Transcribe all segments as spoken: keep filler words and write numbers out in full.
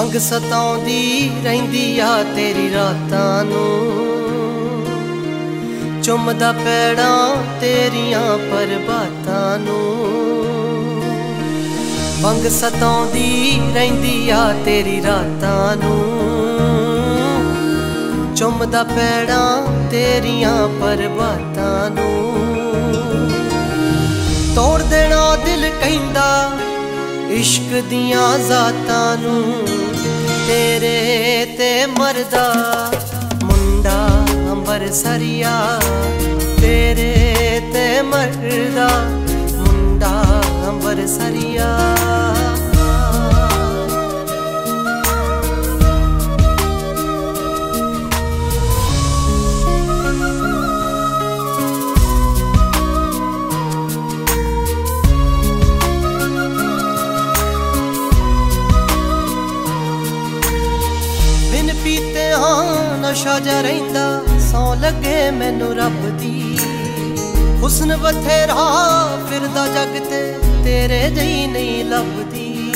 ਵੰਗ ਸਤਾਉਂਦੀ ਰਹਿੰਦੀ ਆ ਤੇਰੀ ਰਾਤਾਂ ਨੂੰ, ਚੁੰਮਦਾ ਪੈੜਾਂ ਤੇਰੀਆਂ ਪਰਬਾਤਾਂ ਨੂੰ। ਵੰਗ ਸਤਾਉਂਦੀ ਰਹਿੰਦੀ ਆ ਤੇਰੀ ਰਾਤਾਂ ਨੂੰ, ਚੁੰਮਦਾ ਪੈੜਾਂ ਤੇਰੀਆਂ ਪਰਬਾਤਾਂ ਨੂੰ। ਤੋੜ ਦੇਣਾ ਦਿਲ ਕਹਿੰਦਾ ਇਸ਼ਕ ਦੀਆਂ ਜ਼ਾਤਾਂ ਨੂੰ, ਤੇਰੇ ਤੇ ਮਰਦਾ ਮੁੰਡਾ ਅੰਬਰਸਰੀਆ, ਤੇਰੇ ਤੇ ਮਰਦਾ ਮੁੰਡਾ ਅੰਬਰਸਰੀਆ। ਪੀਤੇ ਹਾਂ ਨਸ਼ਾ ਜਾ ਰਹਿੰਦਾ, ਸੌ ਲੱਗੇ ਮੈਨੂੰ ਰੱਬ ਦੀ। ਹੁਸਨ ਬਥੇਰਾ ਫਿਰਦਾ ਜੱਗ ਤੇ, ਤੇਰੇ ਜਿਹੀ ਨਹੀਂ ਲੱਭਦੀ।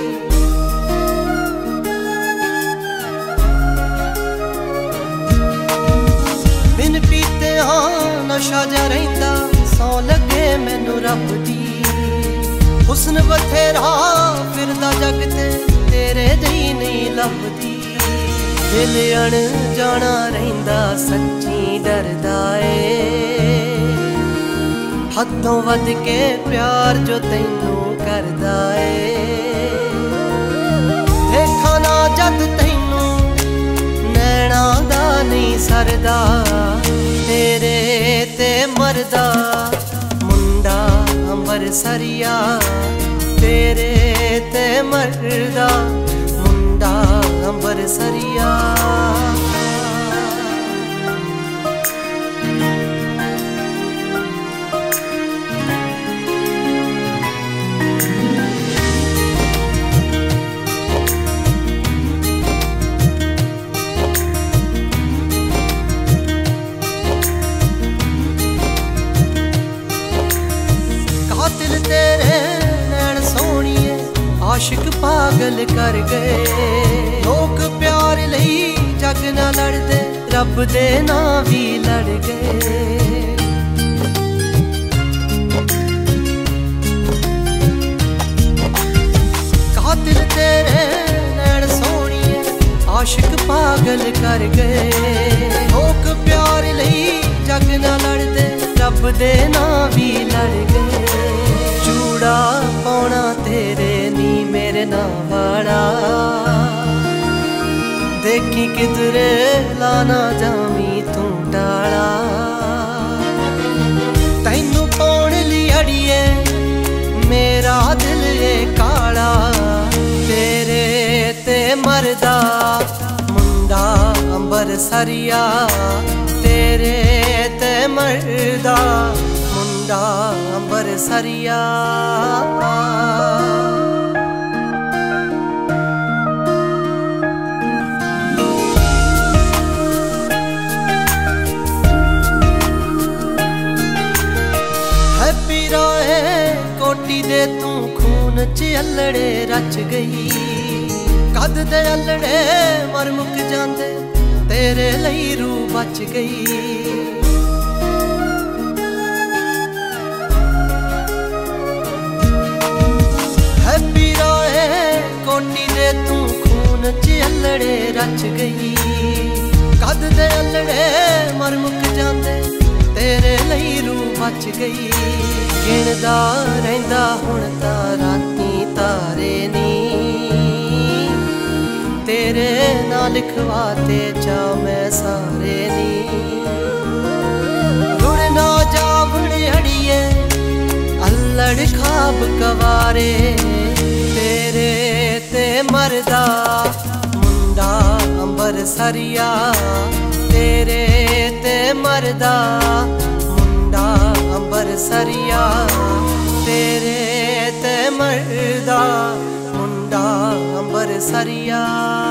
ਬਿਨ ਪੀਤੇ ਹਾਂ ਨਸ਼ਾ ਜਾ ਰਹਿੰਦਾ, ਸੌ ਲੱਗੇ ਮੈਨੂੰ ਰੱਬ ਦੀ। ਹੁਸਨ ਬਥੇਰਾ ਫਿਰਦਾ ਜੱਗ ਤੇ, ਤੇਰੇ ਜਿਹੀ ਨਹੀਂ ਲੱਭਦੀ। ਦਿਲ ਅਣਜਾਣਾ ਰਹਿੰਦਾ ਸੱਚੀ ਡਰਦਾ ਏ, ਹੱਦੋਂ ਵੱਧ ਕੇ ਪਿਆਰ ਜੋ ਤੈਨੂੰ ਕਰਦਾ ਏ। ਦੇਖਾਂ ਨਾ ਜਦ ਤੈਨੂੰ ਨੈਣਾ ਦਾ ਨਹੀਂ ਸਰਦਾ, ਤੇਰੇ ਤੇ ਮਰਦਾ ਮੁੰਡਾ ਅੰਬਰਸਰੀਆ, ਤੇਰੇ ਤੇ ਮਰਦਾ ਅੰਬਰਸਰੀਆ। ਕਾਤਿਲ ਤੇਰੇ ਨੈਣ ਸੋਹਣੀਏ, ਆਸ਼ਿਕ ਪਾਗਲ ਕਰ ਗਏ। ਲੋਕ ਪਿਆਰ ਲਈ ਜੱਗ ਨਾ ਲੜਦੇ, ਰੱਬ ਦੇ ਨਾਂ ਵੀ ਲੜ ਗਏ। ਕਾਤਿਲ ਤੇਰੇ ਨੈਣ ਸੋਹਣੀਏ, ਆਸ਼ਿਕ ਪਾਗਲ ਕਰ ਗਏ। ਲੋਕ ਪਿਆਰ ਲਈ ਜੱਗ ਨਾ ਲੜਦੇ, ਰੱਬ ਦੇ ਨਾਂ ਵੀ ਲੜ ਗਏ। ਚੂੜਾ ਪਾਉਣਾ ਤੇਰੇ ਨੀ ਮੇਰੇ ਨਾਂ ਵਾਲਾ, ਦੇਖੀ ਕਿਧਰੇ ਲਾਣਾ ਜਾਵੀਂ ਤੂੰ ਡਾਲਾ। ਤੈਨੂੰ ਪਾਉਣ ਲਈ ਅੜੀਏ ਮੇਰਾ ਦਿਲ ਏ ਕਾਲਾ, ਤੇਰੇ ਤੇ ਮਰਦਾ ਮੁੰਡਾ ਅੰਬਰਸਰੀਆ, ਤੇਰੇ ਤੇ ਮਰਦਾ ਮੁੰਡਾ ਅੰਬਰਸਰੀਆ। ਕੋਟੀ ਦੇ ਤੂੰ ਖੂਨ ਚ ਅਲੜੇ ਰਚ ਗਈ, ਕਦ ਦੇ ਅਲੜੇ ਮਰ ਮੁੱਕ ਜਾਂਦੇ, ਤੇਰੇ ਲਈ ਰੂਹ ਬਚ ਗਈ। ਹੈਪੀ ਰਾਏ ਕੋਟੀ ਦੇ ਤੂੰ ਖੂਨ ਚ ਅਲੜੇ ਰਚ ਗਈ, ਕਦ ਦੇ ਅਲੜੇ ਮਰ ਮੁੱਕ ਜਾਂਦੇ, ਤੇਰੇ ਲਈ ਰੂਹ ਬਚ ਗਈ। ਗਿਣਦਾ ਰਹਿੰਦਾ ਹੁਣ ਤਾਂ ਰਾਤੀ ਤਾਰੇ ਨੀ, ਤੇਰੇ ਨਾਲ ਲਿਖਵਾ ਤੇ ਜਾ ਮੈਂ ਸਾਰੇ ਨੀ। ਰੁੜ ਨਾ ਜਾਵਣ ਅੜੀਏ ਅਲੜ ਖਾਬ ਕਵਾਰੇ, ਤੇਰੇ ਤੇ ਮਰਦਾ ਮੁੰਡਾ ਅੰਬਰਸਰੀਆ, ਤੇਰੇ ਤੇ ਮਰਦਾ ਮੁੰਡਾ ਅੰਬਰਸਰੀਆ, ਤੇਰੇ ਤੇ ਮਰਦਾ ਮੁੰਡਾ ਅੰਬਰਸਰੀਆ।